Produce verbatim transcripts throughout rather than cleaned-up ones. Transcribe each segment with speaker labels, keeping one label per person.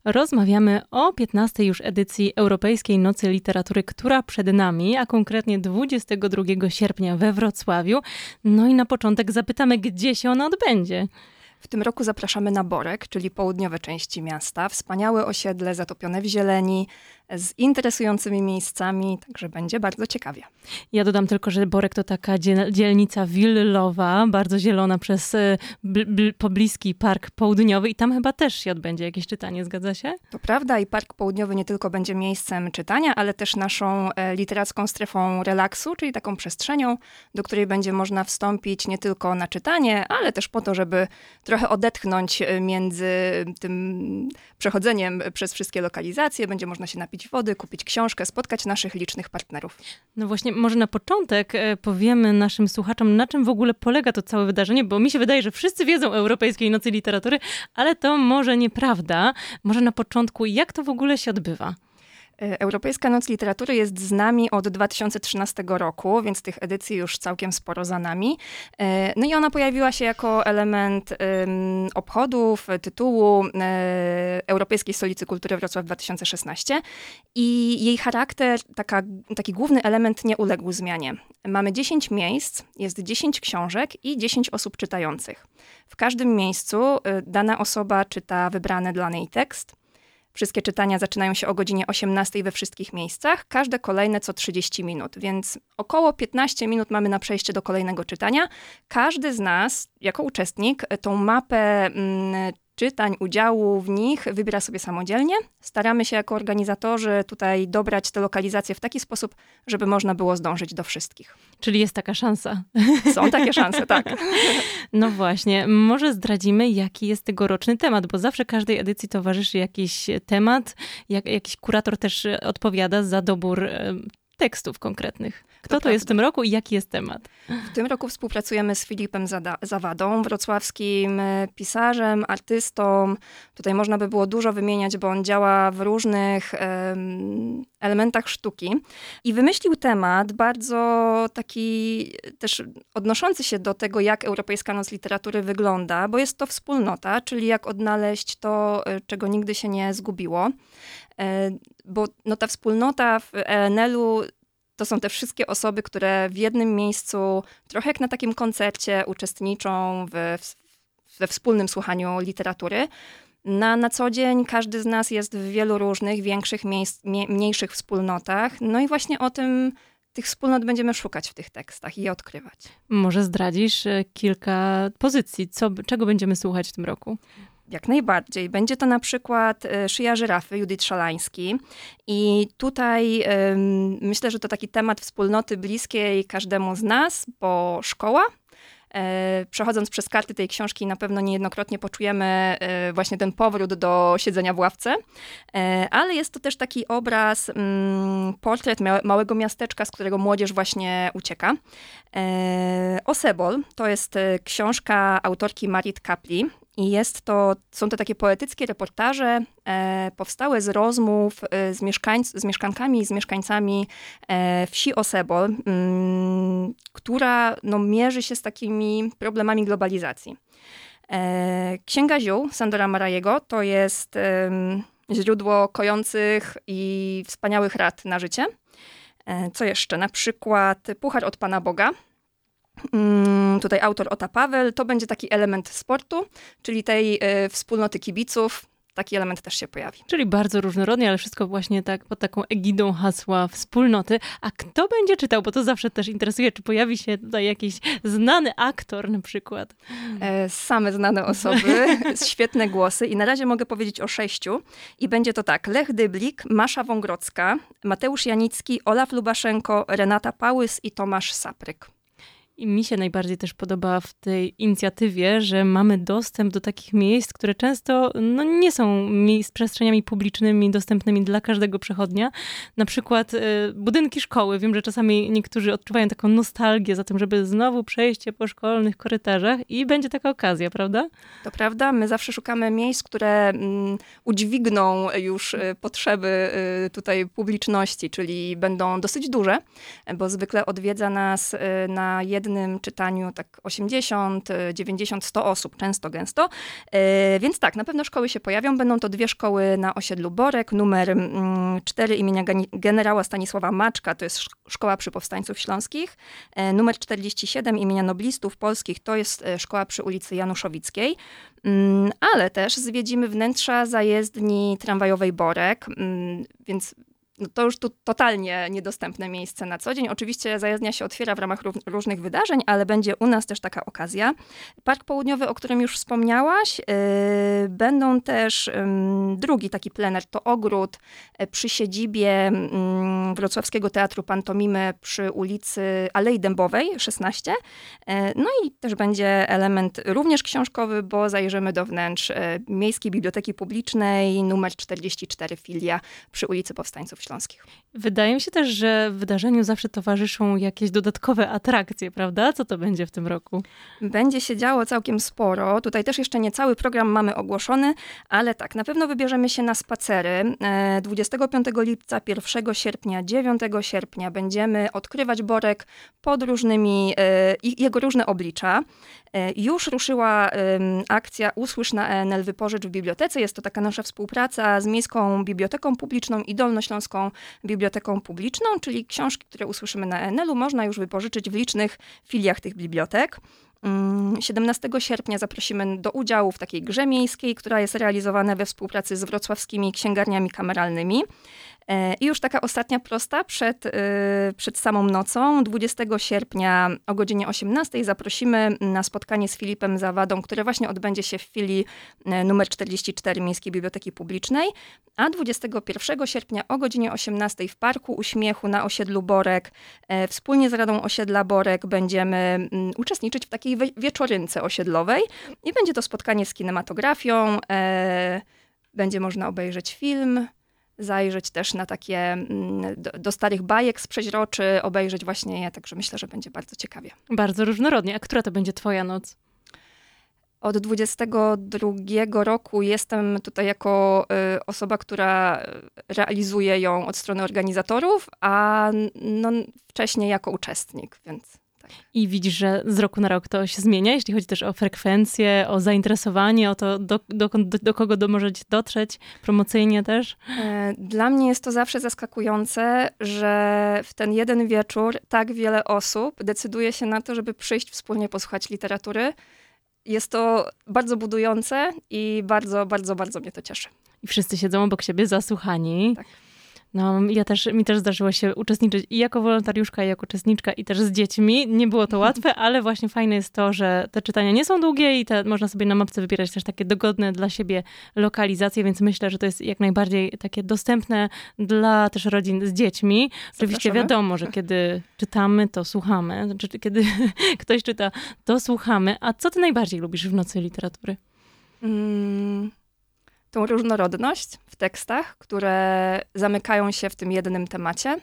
Speaker 1: Rozmawiamy o piętnastej już edycji Europejskiej Nocy Literatury, która przed nami, a konkretnie dwudziestego drugiego sierpnia we Wrocławiu. No i na początek zapytamy, gdzie się ona odbędzie.
Speaker 2: W tym roku zapraszamy na Borek, czyli południowe części miasta. Wspaniałe osiedle, zatopione w zieleni, z interesującymi miejscami, także będzie bardzo ciekawie.
Speaker 1: Ja dodam tylko, że Borek to taka dzielnica willowa, bardzo zielona przez bl- bl- pobliski Park Południowy i tam chyba też się odbędzie jakieś czytanie, zgadza się?
Speaker 2: To prawda i Park Południowy nie tylko będzie miejscem czytania, ale też naszą e, literacką strefą relaksu, czyli taką przestrzenią, do której będzie można wstąpić nie tylko na czytanie, ale też po to, żeby trochę odetchnąć między tym przechodzeniem przez wszystkie lokalizacje. Będzie można się napić wody, kupić książkę, spotkać naszych licznych partnerów.
Speaker 1: No właśnie, może na początek powiemy naszym słuchaczom, na czym w ogóle polega to całe wydarzenie, bo mi się wydaje, że wszyscy wiedzą o Europejskiej Nocy Literatury, ale to może nieprawda. Może na początku, jak to w ogóle się odbywa?
Speaker 2: Europejska Noc Literatury jest z nami od dwa tysiące trzynastego roku, więc tych edycji już całkiem sporo za nami. No i ona pojawiła się jako element um, obchodów, tytułu um, Europejskiej Stolicy Kultury Wrocław dwa tysiące szesnaście i jej charakter, taka, taki główny element nie uległ zmianie. Mamy dziesięć miejsc, jest dziesięć książek i dziesięć osób czytających. W każdym miejscu dana osoba czyta wybrany dla niej tekst. Wszystkie czytania zaczynają się o godzinie osiemnastej we wszystkich miejscach, każde kolejne co trzydzieści minut, więc około piętnaście minut mamy na przejście do kolejnego czytania. Każdy z nas, jako uczestnik, tą mapę mm, czytań, udziału w nich wybiera sobie samodzielnie. Staramy się jako organizatorzy tutaj dobrać te lokalizacje w taki sposób, żeby można było zdążyć do wszystkich.
Speaker 1: Czyli jest taka szansa.
Speaker 2: Są takie szanse, tak.
Speaker 1: No właśnie, może zdradzimy, jaki jest tegoroczny temat, bo zawsze każdej edycji towarzyszy jakiś temat, jak, jakiś kurator też odpowiada za dobór tekstów konkretnych. Kto to, to jest w tym roku i jaki jest temat?
Speaker 2: W tym roku współpracujemy z Filipem Zawadą, wrocławskim pisarzem, artystą. Tutaj można by było dużo wymieniać, bo on działa w różnych um, elementach sztuki. I wymyślił temat bardzo taki też odnoszący się do tego, jak Europejska Noc Literatury wygląda, bo jest to wspólnota, czyli jak odnaleźć to, czego nigdy się nie zgubiło. Bo no, ta wspólnota w E N L-u to są te wszystkie osoby, które w jednym miejscu, trochę jak na takim koncercie, uczestniczą w, w, we wspólnym słuchaniu literatury. Na, na co dzień każdy z nas jest w wielu różnych, większych, miejsc, mie, mniejszych wspólnotach. No i właśnie o tym tych wspólnot będziemy szukać w tych tekstach i je odkrywać.
Speaker 1: Może zdradzisz kilka pozycji, co, czego będziemy słuchać w tym roku?
Speaker 2: Jak najbardziej. Będzie to na przykład Szyja żyrafy, Judith Szalański. I tutaj ym, myślę, że to taki temat wspólnoty bliskiej każdemu z nas, bo szkoła. E, przechodząc przez karty tej książki na pewno niejednokrotnie poczujemy e, właśnie ten powrót do siedzenia w ławce. E, ale jest to też taki obraz, mm, portret mia- małego miasteczka, z którego młodzież właśnie ucieka. E, Osebol to jest książka autorki Marit Kapli. I jest to, są to takie poetyckie reportaże e, powstałe z rozmów e, z, mieszkańc- z mieszkankami i z mieszkańcami e, wsi Osebol, m, która no, mierzy się z takimi problemami globalizacji. E, Księga ziół Sandora Marajego to jest e, źródło kojących i wspaniałych rad na życie. E, co jeszcze? Na przykład Puchar od Pana Boga. Tutaj autor Ota Paweł, to będzie taki element sportu, czyli tej y, wspólnoty kibiców. Taki element też się pojawi.
Speaker 1: Czyli bardzo różnorodnie, ale wszystko właśnie tak pod taką egidą hasła wspólnoty. A kto będzie czytał? Bo to zawsze też interesuje, czy pojawi się tutaj jakiś znany aktor na przykład.
Speaker 2: E, same znane osoby, świetne głosy i na razie mogę powiedzieć o sześciu. I będzie to tak, Lech Dyblik, Masza Wągrodzka, Mateusz Janicki, Olaf Lubaszenko, Renata Pałys i Tomasz Sapryk.
Speaker 1: I mi się najbardziej też podoba w tej inicjatywie, że mamy dostęp do takich miejsc, które często no, nie są miejsc, przestrzeniami publicznymi, dostępnymi dla każdego przechodnia. Na przykład y, budynki szkoły. Wiem, że czasami niektórzy odczuwają taką nostalgię za tym, żeby znowu przejść po szkolnych korytarzach i będzie taka okazja, prawda?
Speaker 2: To prawda. My zawsze szukamy miejsc, które mm, udźwigną już y, potrzeby y, tutaj publiczności, czyli będą dosyć duże, bo zwykle odwiedza nas y, na jednym jednym czytaniu tak osiemdziesiąt, dziewięćdziesiąt, sto osób, często, gęsto. Więc tak, na pewno szkoły się pojawią. Będą to dwie szkoły na osiedlu Borek. Numer cztery imienia generała Stanisława Maczka, to jest szkoła przy Powstańców Śląskich. Numer czterdzieści siedem imienia noblistów polskich, to jest szkoła przy ulicy Januszowickiej. Ale też zwiedzimy wnętrza zajezdni tramwajowej Borek, więc no to już tu totalnie niedostępne miejsce na co dzień. Oczywiście zajezdnia się otwiera w ramach różnych wydarzeń, ale będzie u nas też taka okazja. Park Południowy, o którym już wspomniałaś. Yy, będą też yy, drugi taki plener, to ogród yy, przy siedzibie yy, Wrocławskiego Teatru Pantomimy przy ulicy Alei Dębowej szesnaście. Yy, no i też będzie element również książkowy, bo zajrzymy do wnętrz yy, Miejskiej Biblioteki Publicznej numer czterdzieści cztery filia przy ulicy Powstańców Śląskich.
Speaker 1: Wydaje mi się też, że wydarzeniu zawsze towarzyszą jakieś dodatkowe atrakcje, prawda? Co to będzie w tym roku?
Speaker 2: Będzie się działo całkiem sporo. Tutaj też jeszcze nie cały program mamy ogłoszony, ale tak, na pewno wybierzemy się na spacery. dwudziestego piątego lipca, pierwszego sierpnia, dziewiątego sierpnia będziemy odkrywać Borek pod różnymi, jego różne oblicza. Już ruszyła akcja Usłysz na E N L Wypożycz w bibliotece. Jest to taka nasza współpraca z Miejską Biblioteką Publiczną i Dolnośląską Biblioteką Publiczną, czyli książki, które usłyszymy na E N L-u, można już wypożyczyć w licznych filiach tych bibliotek. siedemnastego sierpnia zaprosimy do udziału w takiej grze miejskiej, która jest realizowana we współpracy z wrocławskimi księgarniami kameralnymi. I już taka ostatnia prosta przed, przed samą nocą. dwudziestego sierpnia o godzinie osiemnastej zaprosimy na spotkanie z Filipem Zawadą, które właśnie odbędzie się w filii numer czterdzieści cztery Miejskiej Biblioteki Publicznej. A dwudziestego pierwszego sierpnia o godzinie osiemnastej w Parku Uśmiechu na osiedlu Borek wspólnie z Radą Osiedla Borek będziemy uczestniczyć w takiej wieczorynce osiedlowej. I będzie to spotkanie z kinematografią. Będzie można obejrzeć film, zajrzeć też na takie, do, do starych bajek z przeźroczy, obejrzeć właśnie je, także myślę, że będzie bardzo ciekawie.
Speaker 1: Bardzo różnorodnie. A która to będzie twoja noc?
Speaker 2: Od dwudziestego drugiego roku jestem tutaj jako y, osoba, która realizuje ją od strony organizatorów, a no, wcześniej jako uczestnik, więc...
Speaker 1: I widzisz, że z roku na rok to się zmienia, jeśli chodzi też o frekwencję, o zainteresowanie, o to, do, do, do, do kogo do, możecie dotrzeć, promocyjnie też?
Speaker 2: Dla mnie jest to zawsze zaskakujące, że w ten jeden wieczór tak wiele osób decyduje się na to, żeby przyjść wspólnie posłuchać literatury. Jest to bardzo budujące i bardzo, bardzo, bardzo mnie to cieszy.
Speaker 1: I wszyscy siedzą obok siebie zasłuchani. Tak. No, ja też, mi też zdarzyło się uczestniczyć i jako wolontariuszka, i jako uczestniczka, i też z dziećmi. Nie było to łatwe, ale właśnie fajne jest to, że te czytania nie są długie i te, można sobie na mapce wybierać też takie dogodne dla siebie lokalizacje, więc myślę, że to jest jak najbardziej takie dostępne dla też rodzin z dziećmi. Oczywiście wiadomo, że kiedy czytamy, to słuchamy. Znaczy, kiedy ktoś czyta, to słuchamy. A co ty najbardziej lubisz w Nocy Literatury? Mm.
Speaker 2: Tą różnorodność w tekstach, które zamykają się w tym jednym temacie.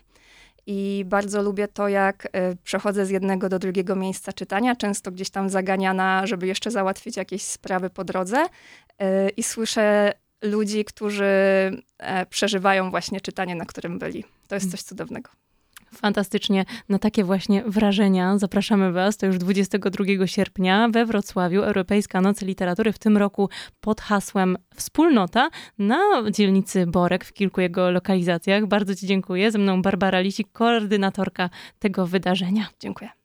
Speaker 2: I bardzo lubię to, jak przechodzę z jednego do drugiego miejsca czytania, często gdzieś tam zaganiana, żeby jeszcze załatwić jakieś sprawy po drodze. I słyszę ludzi, którzy przeżywają właśnie czytanie, na którym byli. To jest coś cudownego.
Speaker 1: Fantastycznie. Na takie właśnie wrażenia zapraszamy was. To już dwudziestego drugiego sierpnia we Wrocławiu Europejska Noc Literatury, w tym roku pod hasłem Wspólnota na dzielnicy Borek w kilku jego lokalizacjach. Bardzo ci dziękuję. Ze mną Barbara Lisik, koordynatorka tego wydarzenia.
Speaker 2: Dziękuję.